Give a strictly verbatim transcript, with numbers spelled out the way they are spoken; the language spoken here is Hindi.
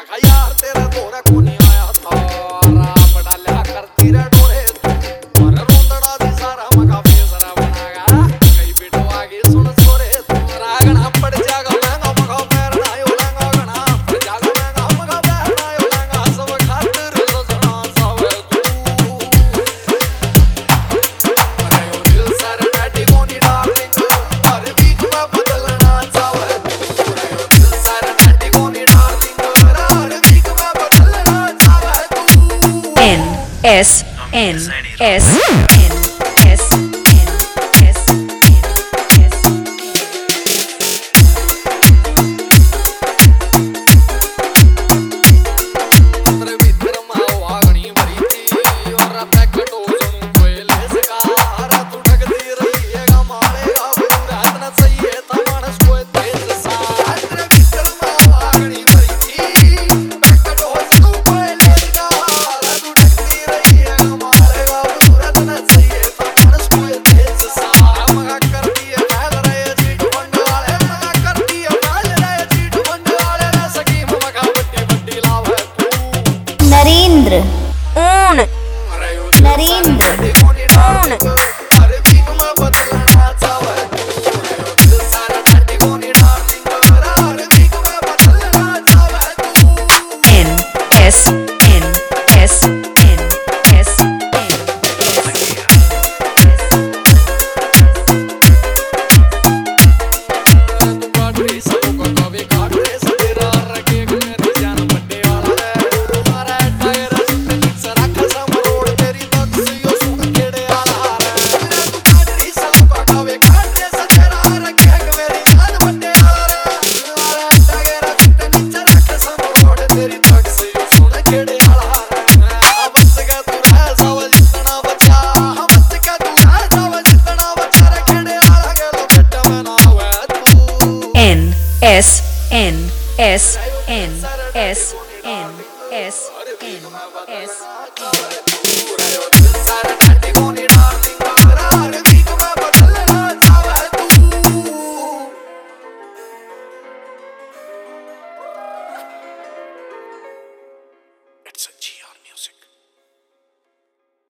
यार तेरा तोरा को नहीं आया था राम डाल्या करती रे डोरे और रोंदड़ा दी सारा मगा बेसरा बनागा कई बेटो आगे सुन सोरे तोरा गणा पड़ जागा महंगा मगा पैर ना यो लंगा गणा पड़ जागा महंगा मगा पैर ना यो लंगा सब खातिर सजना सब तू अरे ओ दिल सारा नाटी कोनी डार्लिंग अरे बीच में बदलना चाहे तू अरे ओ दिल सारा नाटी कोनी डार्लिंग अरे बीच में बदलना चाहे तू N S N S N S N S N S अरे भीतर मावा गणी भरी थी और पैकेट ओजन कोयले से कार तू ठगती रही है गमाले अब तू रात न सही है तमानस कोई तेज सा अरे भीतर मावा गणी भरी थी पैकेट ओजन कोयले से कार तू ठगती रही है गमाले अब तू रात न सही है तमानस कोई तेज सा मगा करती है फैल रहे चीट बंड वाले मगा करती है फैल रहे चीट बंड वाले ना सकी मगा बट्टी बट्टी लाव है तू नरेंद्र Un नरेंद्र Un अरे भीख में बदलना चाहे तू दिल सारा नाटी कोनी डार्लिंग अरे भीख में बदलना चाहे तू N S N S N S N तू काट रही सबको कभी काट रही सतेरा रखे मेरे जान बड्डे वाला है तुम्हारा टायर सुन सरा खसम रोड तेरी तक से यो सुन केड़े वाला है तू काट रही सबको कभी काट रही सतेरा रखे मेरे जान बड्डे वाला है तुम्हारा टायर सुन सरा खसम रोड तेरी तक से यो सुन केड़े वाला है अब बच गया तू रह सावल जितना बचा बच गया तू रह सावल जितना बचा रखेड़े वाला गेलो बेटा मैं ना हुआ तू N S N S N S N S N S सारा